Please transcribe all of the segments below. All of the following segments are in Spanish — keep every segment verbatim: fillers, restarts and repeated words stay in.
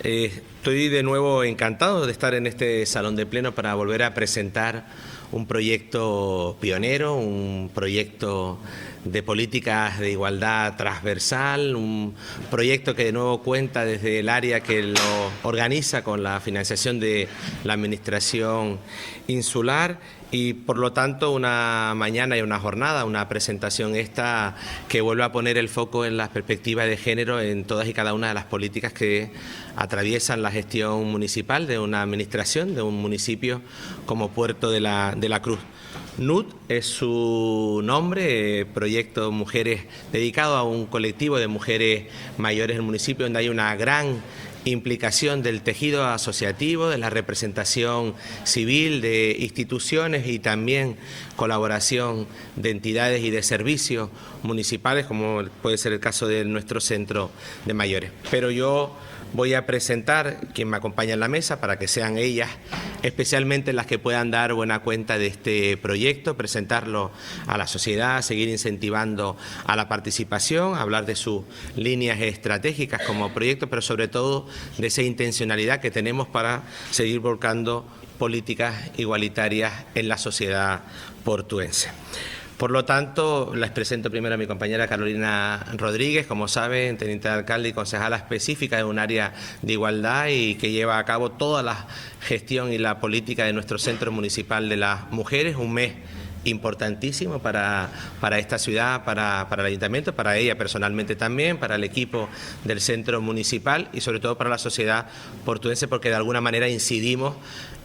Eh, estoy de nuevo encantado de estar en este salón de pleno para volver a presentar un proyecto pionero, un proyecto de políticas de igualdad transversal, un proyecto que de nuevo cuenta desde el área que lo organiza con la financiación de la Administración Insular y por lo tanto una mañana y una jornada, una presentación esta que vuelve a poner el foco en las perspectivas de género en todas y cada una de las políticas que atraviesan la gestión municipal de una administración, de un municipio como Puerto de la, de la Cruz. N U T es su nombre, proyecto Mujeres, dedicado a un colectivo de mujeres mayores del municipio, donde hay una gran implicación del tejido asociativo, de la representación civil, de instituciones y también colaboración de entidades y de servicios municipales, como puede ser el caso de nuestro centro de mayores. Pero yo voy a presentar quien me acompaña en la mesa para que sean ellas, especialmente las que puedan dar buena cuenta de este proyecto, presentarlo a la sociedad, seguir incentivando a la participación, hablar de sus líneas estratégicas como proyecto, pero sobre todo de esa intencionalidad que tenemos para seguir volcando políticas igualitarias en la sociedad portuense. Por lo tanto, les presento primero a mi compañera Carolina Rodríguez, como saben, teniente de alcalde y concejala específica de un área de igualdad y que lleva a cabo toda la gestión y la política de nuestro Centro Municipal de las Mujeres, un mes importantísimo para, para esta ciudad, para, para el ayuntamiento, para ella personalmente también, para el equipo del centro municipal y sobre todo para la sociedad portuense, porque de alguna manera incidimos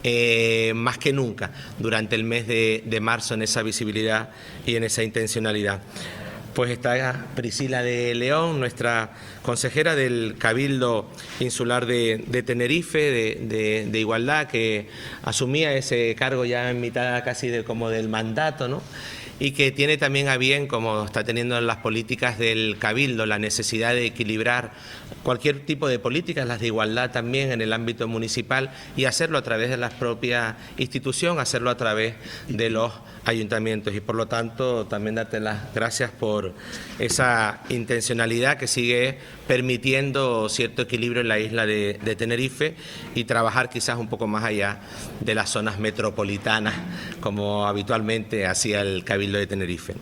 eh, más que nunca durante el mes de, de marzo en esa visibilidad y en esa intencionalidad. Pues está Priscila de León, nuestra consejera del Cabildo Insular de, de Tenerife, de, de, de Igualdad, que asumía ese cargo ya en mitad casi de, como del mandato, ¿no? Y que tiene también a bien, como está teniendo en las políticas del Cabildo, la necesidad de equilibrar cualquier tipo de políticas, las de igualdad también en el ámbito municipal y hacerlo a través de la propia institución, hacerlo a través de los ayuntamientos y por lo tanto también darte las gracias por esa intencionalidad que sigue permitiendo cierto equilibrio en la isla de, de Tenerife y trabajar quizás un poco más allá de las zonas metropolitanas como habitualmente hacía el Cabildo de Tenerife.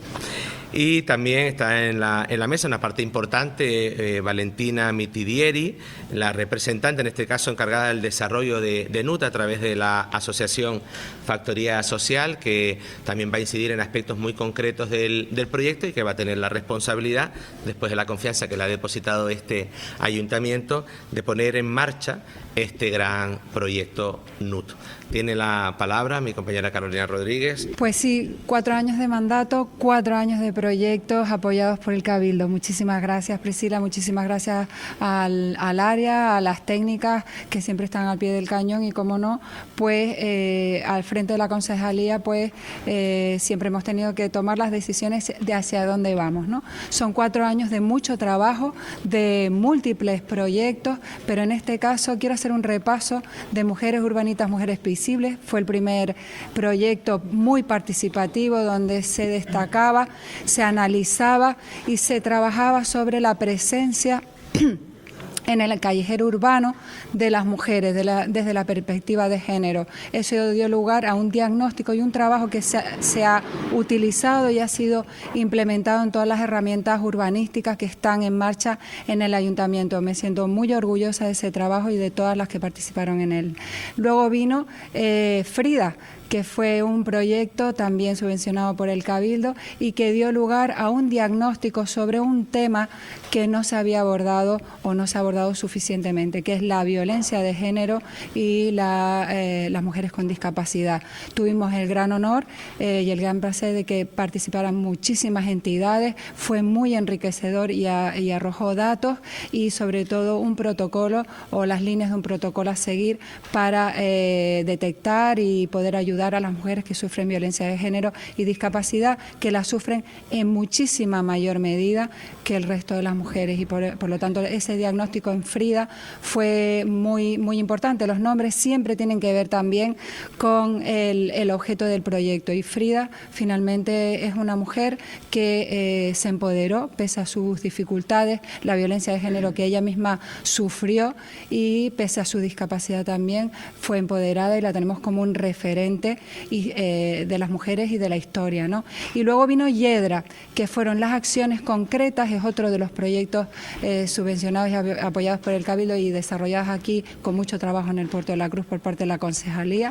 Y también está en la, en la mesa una parte importante, eh, Valentina Mitidieri, la representante, en este caso encargada del desarrollo de, de N U T a través de la Asociación Factoría Social, que también va a incidir en aspectos muy concretos del, del proyecto y que va a tener la responsabilidad, después de la confianza que le ha depositado este ayuntamiento, de poner en marcha este gran proyecto N U T. Tiene la palabra mi compañera Carolina Rodríguez. Pues sí, cuatro años de mandato, cuatro años de proyectos apoyados por el Cabildo. Muchísimas gracias, Priscila, muchísimas gracias al, al área, a las técnicas que siempre están al pie del cañón y, como no, pues eh, al frente de la concejalía, pues eh, siempre hemos tenido que tomar las decisiones de hacia dónde vamos, ¿no? Son cuatro años de mucho trabajo, de múltiples proyectos, pero en este caso quiero hacer un repaso de Mujeres Urbanitas, Mujeres Visibles. Fue el primer proyecto muy participativo donde se destacaba, se analizaba y se trabajaba sobre la presencia en el callejero urbano de las mujeres, de la, desde la perspectiva de género. Eso dio lugar a un diagnóstico y un trabajo que se, se ha utilizado y ha sido implementado en todas las herramientas urbanísticas que están en marcha en el ayuntamiento. Me siento muy orgullosa de ese trabajo y de todas las que participaron en él. Luego vino eh, Frida, que fue un proyecto también subvencionado por el Cabildo y que dio lugar a un diagnóstico sobre un tema que no se había abordado o no se ha abordado suficientemente, que es la violencia de género y la, eh, las mujeres con discapacidad. Tuvimos el gran honor eh, y el gran placer de que participaran muchísimas entidades, fue muy enriquecedor y, a, y arrojó datos y sobre todo un protocolo o las líneas de un protocolo a seguir para eh, detectar y poder ayudar a las mujeres que sufren violencia de género y discapacidad, que la sufren en muchísima mayor medida que el resto de las mujeres y por, por lo tanto ese diagnóstico en Frida fue muy, muy importante. Los nombres siempre tienen que ver también con el, el objeto del proyecto y Frida finalmente es una mujer que eh, se empoderó pese a sus dificultades, la violencia de género que ella misma sufrió y pese a su discapacidad también fue empoderada y la tenemos como un referente y, eh, de las mujeres y de la historia, ¿no? Y luego vino Yedra, que fueron las acciones concretas, es otro de los proyectos eh, subvencionados y apoyados por el Cabildo y desarrollados aquí con mucho trabajo en el Puerto de la Cruz por parte de la Concejalía.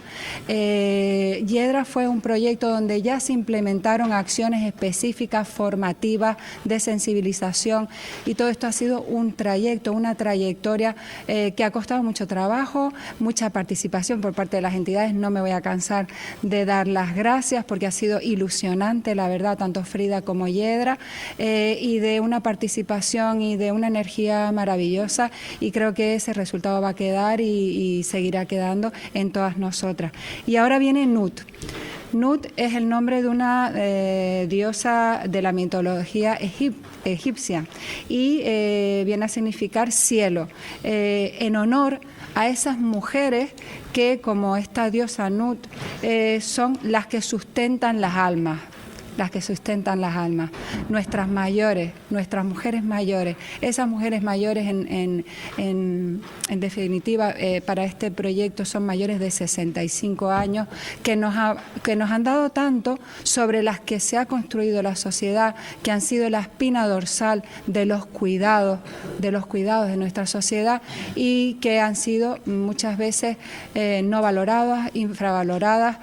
Eh, Yedra fue un proyecto donde ya se implementaron acciones específicas, formativas, de sensibilización y todo esto ha sido un trayecto, una trayectoria eh, que ha costado mucho trabajo, mucha participación por parte de las entidades. No me voy a cansar de dar las gracias porque ha sido ilusionante, la verdad, tanto Frida como Yedra, eh, y de una participación y de una energía maravillosa y creo que ese resultado va a quedar y, y seguirá quedando en todas nosotras. Y ahora viene Nut. Nut es el nombre de una eh, diosa de la mitología egip egipcia y eh, viene a significar cielo, eh, en honor a esas mujeres que, como esta diosa Nut, eh, son las que sustentan las almas. las que sustentan las almas, nuestras mayores, nuestras mujeres mayores, esas mujeres mayores en, en, en, en definitiva eh, para este proyecto son mayores de sesenta y cinco años que nos, ha, que nos han dado tanto, sobre las que se ha construido la sociedad, que han sido la espina dorsal de los cuidados, de los cuidados de nuestra sociedad y que han sido muchas veces eh, no valoradas, infravaloradas,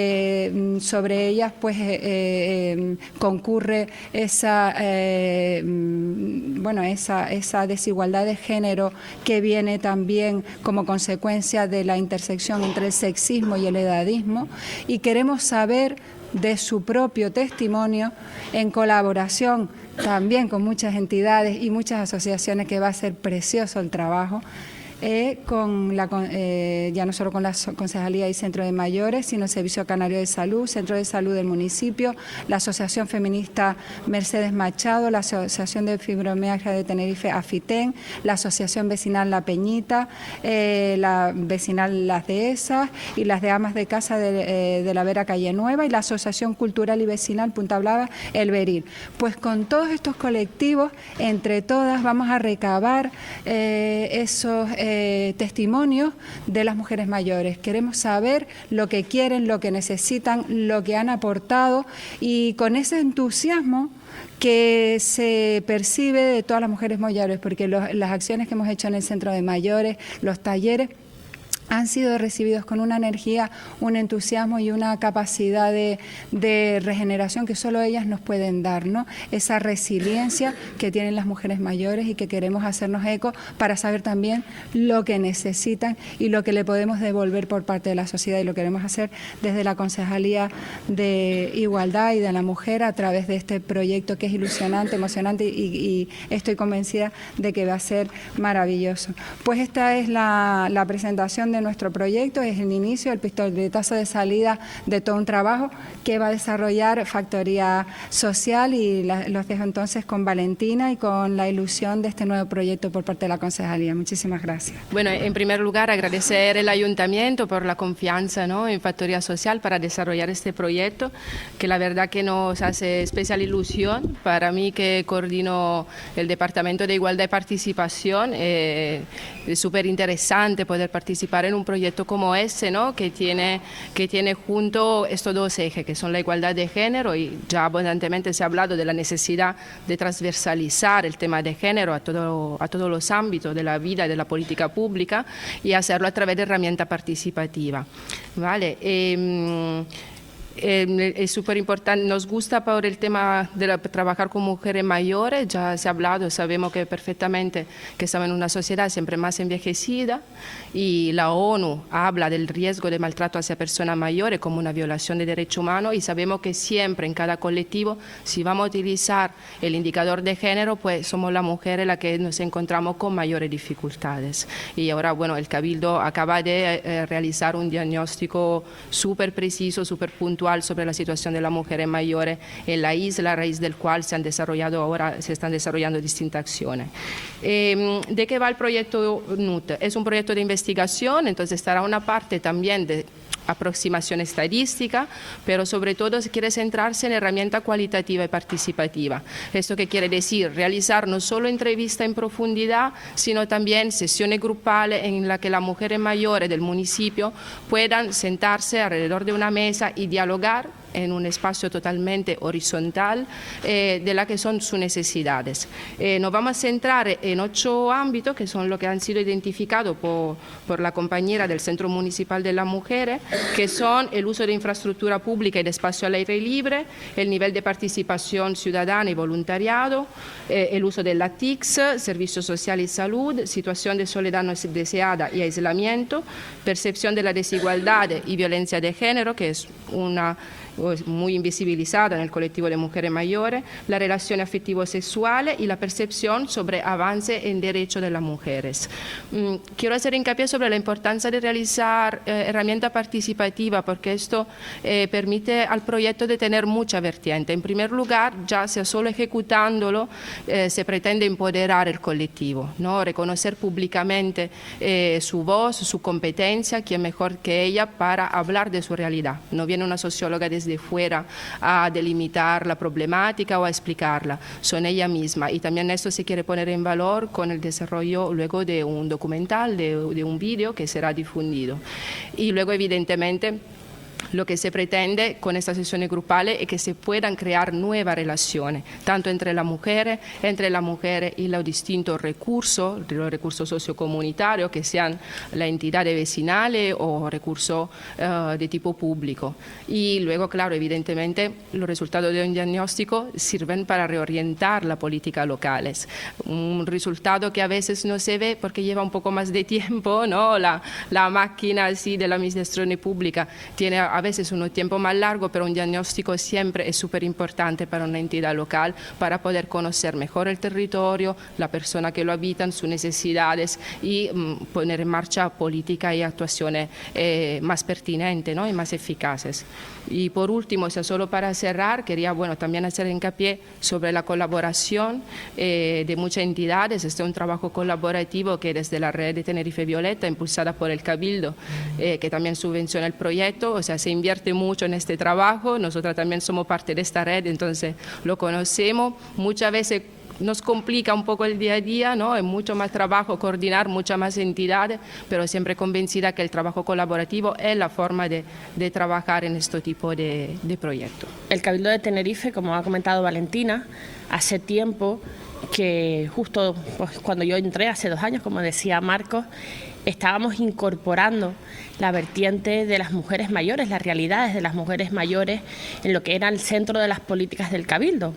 eh, sobre ellas pues eh, eh, Eh, concurre esa, eh, bueno, esa, esa desigualdad de género que viene también como consecuencia de la intersección entre el sexismo y el edadismo y queremos saber de su propio testimonio en colaboración también con muchas entidades y muchas asociaciones que va a ser precioso el trabajo. Eh, con la, eh, ya no solo con la Concejalía y Centro de Mayores, sino el Servicio Canario de Salud, Centro de Salud del municipio, la Asociación Feminista Mercedes Machado, la Asociación de Fibromialgia de Tenerife AFITEN, la Asociación Vecinal La Peñita, eh, la Vecinal Las Dehesas y las de Amas de Casa de, eh, de la Vera Calle Nueva y la Asociación Cultural y Vecinal Punta Blava El Beril. Pues con todos estos colectivos, entre todas, vamos a recabar eh, esos eh, Eh, testimonios de las mujeres mayores. Queremos saber lo que quieren, lo que necesitan, lo que han aportado y con ese entusiasmo que se percibe de todas las mujeres mayores, porque los, las acciones que hemos hecho en el Centro de Mayores, los talleres, han sido recibidos con una energía, un entusiasmo y una capacidad de, de regeneración que solo ellas nos pueden dar, ¿no? Esa resiliencia que tienen las mujeres mayores y que queremos hacernos eco para saber también lo que necesitan y lo que le podemos devolver por parte de la sociedad y lo queremos hacer desde la Concejalía de Igualdad y de la Mujer a través de este proyecto que es ilusionante, emocionante y, y estoy convencida de que va a ser maravilloso. Pues esta es la, la presentación de de nuestro proyecto, es el inicio, el pistoletazo de salida de todo un trabajo que va a desarrollar Factoría Social y la, los dejo entonces con Valentina y con la ilusión de este nuevo proyecto por parte de la Concejalía. Muchísimas gracias. Bueno, en primer lugar agradecer al Ayuntamiento por la confianza, ¿no?, en Factoría Social para desarrollar este proyecto, que la verdad que nos hace especial ilusión. Para mí, que coordino el Departamento de Igualdad y Participación, eh, es súper interesante poder participar en un proyecto como ese, ¿no?, que tiene, que tiene junto estos dos ejes, que son la igualdad de género, y ya abundantemente se ha hablado de la necesidad de transversalizar el tema de género a, todo, a todos los ámbitos de la vida y de la política pública, y hacerlo a través de herramienta participativa. ¿Vale? Eh, Eh, es súper importante, nos gusta por el tema de la, trabajar con mujeres mayores, ya se ha hablado, sabemos que perfectamente que estamos en una sociedad siempre más envejecida y la ONU habla del riesgo de maltrato hacia personas mayores como una violación de derechos humanos y sabemos que siempre en cada colectivo, si vamos a utilizar el indicador de género, pues somos las mujeres las que nos encontramos con mayores dificultades. Y ahora, bueno, el Cabildo acaba de eh, realizar un diagnóstico súper preciso, súper puntual actual sobre la situación de las mujeres mayores en la isla, a raíz del cual se han desarrollado ahora, se están desarrollando distintas acciones. Eh, ¿De qué va el proyecto N U T? Es un proyecto de investigación, entonces estará una parte también de aproximación estadística, pero sobre todo se quiere centrarse en herramienta cualitativa y participativa. ¿Esto qué quiere decir? Realizar no solo entrevistas en profundidad, sino también sesiones grupales en las que las mujeres mayores del municipio puedan sentarse alrededor de una mesa y dialogar en un espacio totalmente horizontal eh, de la que son sus necesidades. Eh, nos vamos a centrar en ocho ámbitos que son los que han sido identificados por, por la compañera del Centro Municipal de las Mujeres, que son el uso de infraestructura pública y de espacio al aire libre, el nivel de participación ciudadana y voluntariado, eh, el uso de la T I C S, servicios sociales y salud, situación de soledad no deseada y aislamiento, percepción de la desigualdad y violencia de género, que es una muy invisibilizada en el colectivo de mujeres mayores, la relación afectivo-sexual y la percepción sobre avance en derechos de las mujeres. Mm, quiero hacer hincapié sobre la importancia de realizar eh, herramienta participativa, porque esto eh, permite al proyecto de tener mucha vertiente. En primer lugar, ya sea solo ejecutándolo, eh, se pretende empoderar el colectivo, ¿no? Reconocer públicamente eh, su voz, su competencia, quién mejor que ella para hablar de su realidad. No viene una socióloga desde de fuera a delimitar la problemática o a explicarla, son ella misma, y también esto se quiere poner en valor con el desarrollo luego de un documental, de, de un vídeo que será difundido. Y luego evidentemente lo que se pretende con estas sesiones grupales es que se puedan crear nuevas relaciones, tanto entre las mujeres, entre las mujeres y los distintos recursos, los recursos sociocomunitarios, que sean las entidades vecinales o recursos uh, de tipo público. Y luego, claro, evidentemente, los resultados de un diagnóstico sirven para reorientar las políticas locales. Un resultado que a veces no se ve porque lleva un poco más de tiempo, ¿no? La, la máquina así de la administración pública tiene a veces un tiempo más largo, pero un diagnóstico siempre es súper importante para una entidad local para poder conocer mejor el territorio, la persona que lo habitan, sus necesidades y mm, poner en marcha políticas y actuaciones eh, más pertinentes, ¿no? Y más eficaces. Y por último, o sea, solo para cerrar, quería bueno, también hacer hincapié sobre la colaboración eh, de muchas entidades. Este es un trabajo colaborativo que desde la red de Tenerife Violeta, impulsada por el Cabildo, eh, que también subvenciona el proyecto, o sea, se invierte mucho en este trabajo. Nosotras también somos parte de esta red, entonces lo conocemos. Muchas veces nos complica un poco el día a día, ¿no? Es mucho más trabajo coordinar muchas más entidades, pero siempre convencida que el trabajo colaborativo es la forma de, de trabajar en este tipo de, de proyectos. El Cabildo de Tenerife, como ha comentado Valentina, hace tiempo que justo pues, cuando yo entré, hace dos años, como decía Marcos, estábamos incorporando la vertiente de las mujeres mayores, las realidades de las mujeres mayores en lo que era el centro de las políticas del Cabildo.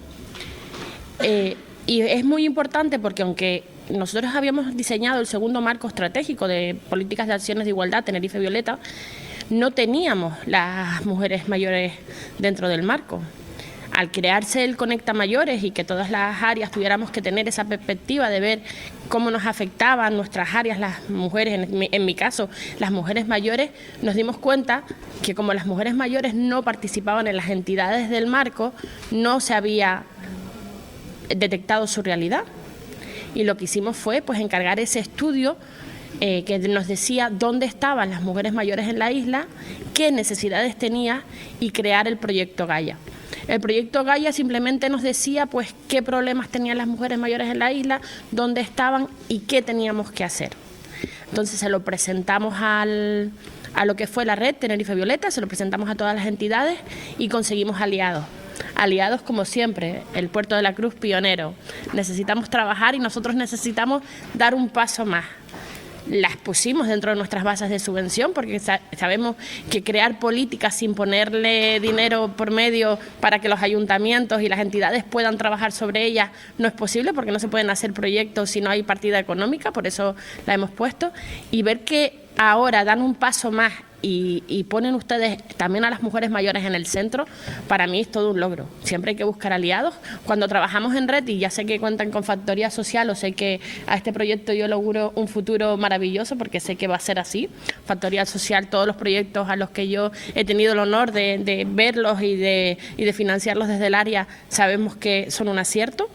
Eh, y es muy importante porque aunque nosotros habíamos diseñado el segundo marco estratégico de políticas de acciones de igualdad, Tenerife Violeta, no teníamos las mujeres mayores dentro del marco. Al crearse el Conecta Mayores y que todas las áreas tuviéramos que tener esa perspectiva de ver cómo nos afectaban nuestras áreas, las mujeres, en mi, en mi caso, las mujeres mayores, nos dimos cuenta que como las mujeres mayores no participaban en las entidades del marco, no se había detectado su realidad. Y lo que hicimos fue pues encargar ese estudio Eh, que nos decía dónde estaban las mujeres mayores en la isla, qué necesidades tenía y crear el proyecto Gaia. El proyecto Gaia simplemente nos decía pues qué problemas tenían las mujeres mayores en la isla, dónde estaban y qué teníamos que hacer. Entonces se lo presentamos al, a lo que fue la red Tenerife Violeta, se lo presentamos a todas las entidades y conseguimos aliados. Aliados como siempre, el Puerto de la Cruz pionero. Necesitamos trabajar y nosotros necesitamos dar un paso más. Las pusimos dentro de nuestras bases de subvención porque sabemos que crear políticas sin ponerle dinero por medio para que los ayuntamientos y las entidades puedan trabajar sobre ellas no es posible porque no se pueden hacer proyectos si no hay partida económica, por eso la hemos puesto. Y ver que ahora dan un paso más y, y ponen ustedes también a las mujeres mayores en el centro, para mí es todo un logro. Siempre hay que buscar aliados. Cuando trabajamos en red, y ya sé que cuentan con Factoría Social, o sé que a este proyecto yo le auguro un futuro maravilloso porque sé que va a ser así. Factoría Social, todos los proyectos a los que yo he tenido el honor de, de verlos y de, y de financiarlos desde el área, sabemos que son un acierto.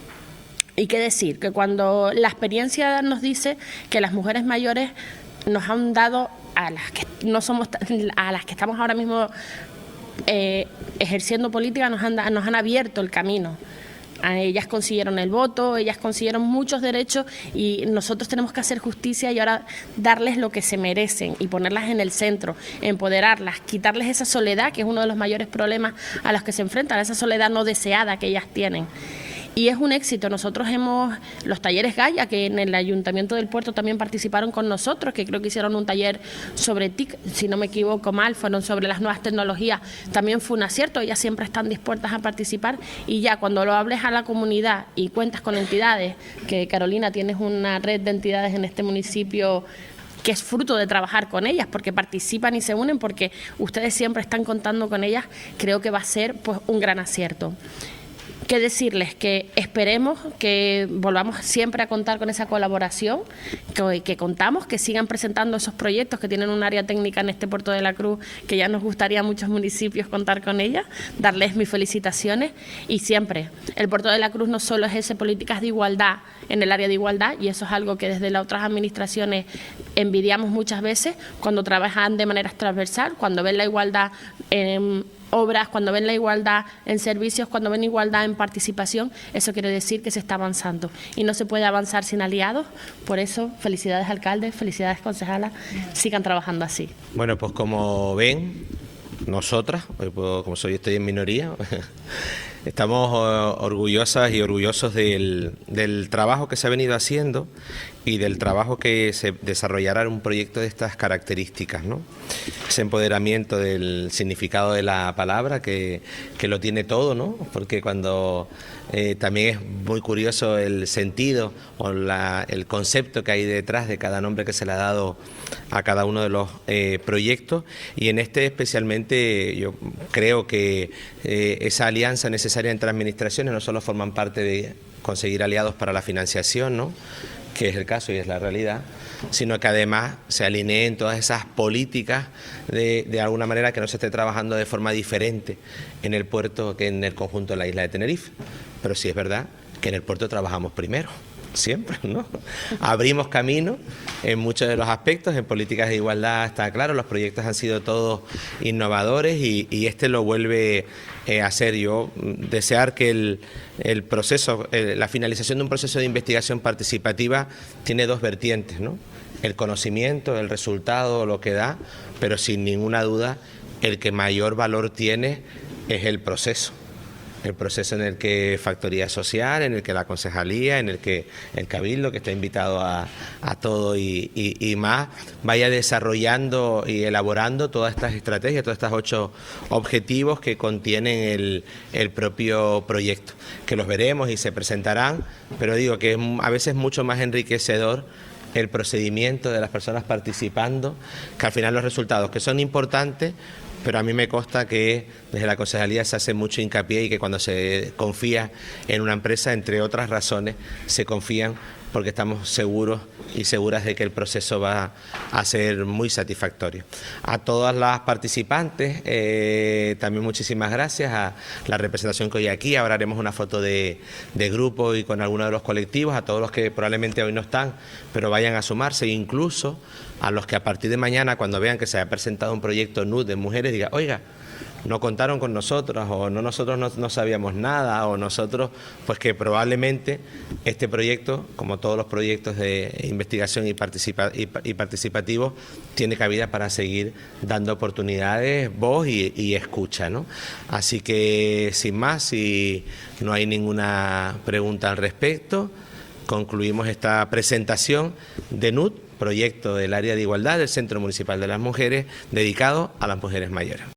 Y qué decir, que cuando la experiencia nos dice que las mujeres mayores nos han dado, a las que no somos, a las que estamos ahora mismo eh, ejerciendo política, nos han, nos han abierto el camino. A ellas consiguieron el voto, ellas consiguieron muchos derechos y nosotros tenemos que hacer justicia y ahora darles lo que se merecen y ponerlas en el centro, empoderarlas, quitarles esa soledad, que es uno de los mayores problemas a los que se enfrentan, esa soledad no deseada que ellas tienen. Y es un éxito. Nosotros hemos, los talleres Gaia, que en el Ayuntamiento del Puerto también participaron con nosotros, que creo que hicieron un taller sobre T I C, si no me equivoco mal, fueron sobre las nuevas tecnologías, también fue un acierto, ellas siempre están dispuestas a participar y ya cuando lo hables a la comunidad y cuentas con entidades, que Carolina tienes una red de entidades en este municipio que es fruto de trabajar con ellas, porque participan y se unen, porque ustedes siempre están contando con ellas, creo que va a ser pues un gran acierto. ¿Qué decirles? Que esperemos que volvamos siempre a contar con esa colaboración, que, que contamos, que sigan presentando esos proyectos que tienen un área técnica en este Puerto de la Cruz, que ya nos gustaría a muchos municipios contar con ella, darles mis felicitaciones y siempre, el Puerto de la Cruz no solo es ese políticas de igualdad en el área de igualdad y eso es algo que desde las otras administraciones envidiamos muchas veces cuando trabajan de manera transversal, cuando ven la igualdad en obras, cuando ven la igualdad en servicios, cuando ven igualdad en participación, eso quiere decir que se está avanzando y no se puede avanzar sin aliados. Por eso, felicidades alcaldes, felicidades concejalas, sigan trabajando así. Bueno, pues como ven, nosotras, como soy estoy en minoría, estamos orgullosas y orgullosos del, del trabajo que se ha venido haciendo y del trabajo que se desarrollará en un proyecto de estas características, ¿no? Ese empoderamiento del significado de la palabra que, que lo tiene todo, ¿no? Porque cuando eh, también es muy curioso el sentido o la, el concepto que hay detrás de cada nombre que se le ha dado a cada uno de los eh, proyectos y en este especialmente yo creo que eh, esa alianza necesaria entre administraciones no solo forman parte de conseguir aliados para la financiación, ¿no?, que es el caso y es la realidad, sino que además se alineen todas esas políticas de, de alguna manera que no se esté trabajando de forma diferente en el puerto que en el conjunto de la isla de Tenerife. Pero sí es verdad que en el puerto trabajamos primero, siempre, ¿no? Abrimos camino en muchos de los aspectos, en políticas de igualdad está claro, los proyectos han sido todos innovadores y, y este lo vuelve eh, a hacer. Yo desear que el, el proceso, eh, la finalización de un proceso de investigación participativa tiene dos vertientes, ¿no? El conocimiento, el resultado, lo que da, pero sin ninguna duda el que mayor valor tiene es el proceso. El proceso en el que Factoría Social, en el que la Concejalía, en el que el Cabildo, que está invitado a, a todo y, y, y más, vaya desarrollando y elaborando todas estas estrategias, todos estos ocho objetivos que contienen el, el propio proyecto, que los veremos y se presentarán, pero digo que es a veces mucho más enriquecedor el procedimiento de las personas participando, que al final los resultados, que son importantes, pero a mí me consta que desde la Concejalía se hace mucho hincapié y que cuando se confía en una empresa, entre otras razones, se confían porque estamos seguros y seguras de que el proceso va a ser muy satisfactorio. A todas las participantes, eh, también muchísimas gracias a la representación que hoy aquí. Ahora haremos una foto de, de grupo y con algunos de los colectivos, a todos los que probablemente hoy no están, pero vayan a sumarse, incluso a los que a partir de mañana, cuando vean que se ha presentado un proyecto N U D de mujeres, digan, oiga, no contaron con nosotros o no nosotros no, no sabíamos nada o nosotros, pues que probablemente este proyecto, como todos los proyectos de investigación y, participa, y, y participativos, tiene cabida para seguir dando oportunidades, voz y, y escucha, ¿no? Así que sin más, si no hay ninguna pregunta al respecto, concluimos esta presentación de N U D, proyecto del área de igualdad del Centro Municipal de las Mujeres dedicado a las mujeres mayores.